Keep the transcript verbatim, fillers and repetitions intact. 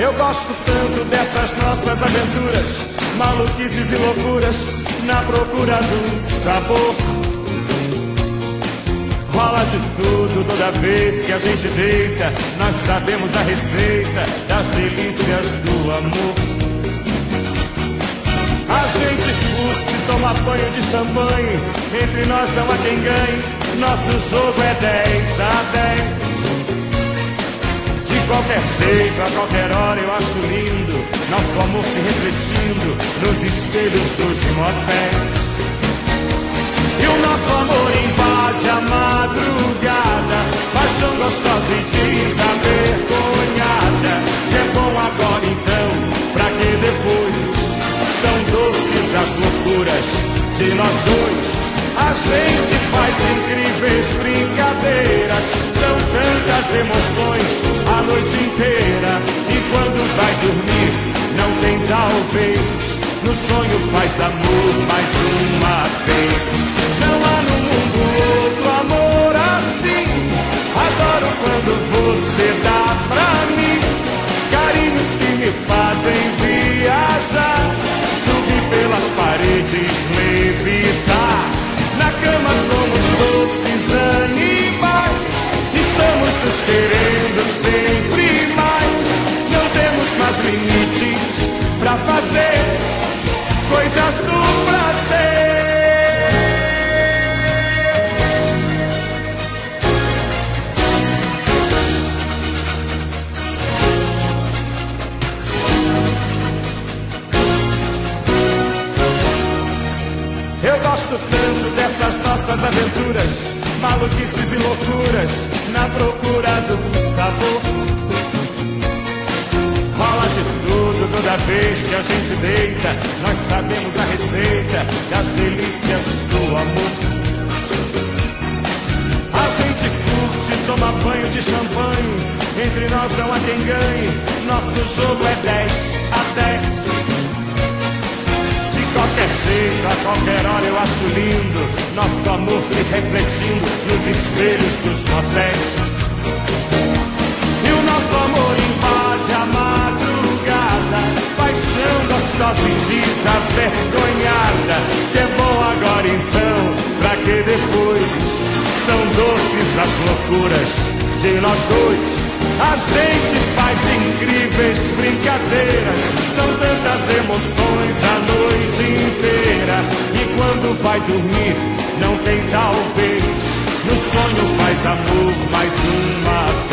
Eu gosto tanto dessas nossas aventuras, maluquices e loucuras, na procura do sabor. Rola de tudo toda vez que a gente deita, nós sabemos a receita das delícias do amor. A gente curte, toma banho de champanhe, entre nós não há quem ganhe, nosso jogo é dez a dez. De qualquer jeito, a qualquer hora eu acho lindo nosso amor se refletindo nos espelhos dos motéis. E o nosso amor invade a madrugada, paixão gostosa e desavergonhada. Se é bom agora então, pra que depois? São doces as loucuras de nós dois. A gente faz incríveis brincadeiras, são tantas emoções a noite inteira. E quando vai dormir, não tem talvez, no sonho faz amor mais uma vez. Não há no mundo outro amor assim, adoro quando você dá pra mim carinhos que me fazem viajar, subir pelas paredes, levitar. Na cama somos doces animais, estamos nos querendo sempre mais. Não temos mais limites pra fazer coisas do prazer. Eu gosto tanto dessas nossas aventuras, maluquices e loucuras, na procura do sabor. Rola de tudo toda vez que a gente deita, nós sabemos a receita das delícias do amor. A gente curte, toma banho de champanhe, entre nós não há quem ganhe, nosso jogo é dez a dez. De qualquer jeito, a qualquer hora eu acho lindo nosso amor se refletindo nos espelhos dos motéis. E o nosso amor invade a madrugada, paixão gostosa e desavergonhada. Se é bom agora então, pra que depois? São doces as loucuras de nós dois. A gente faz incríveis brincadeiras, são tantas emoções a noite inteira. E quando vai dormir, não tem talvez, no sonho faz amor mais uma vez.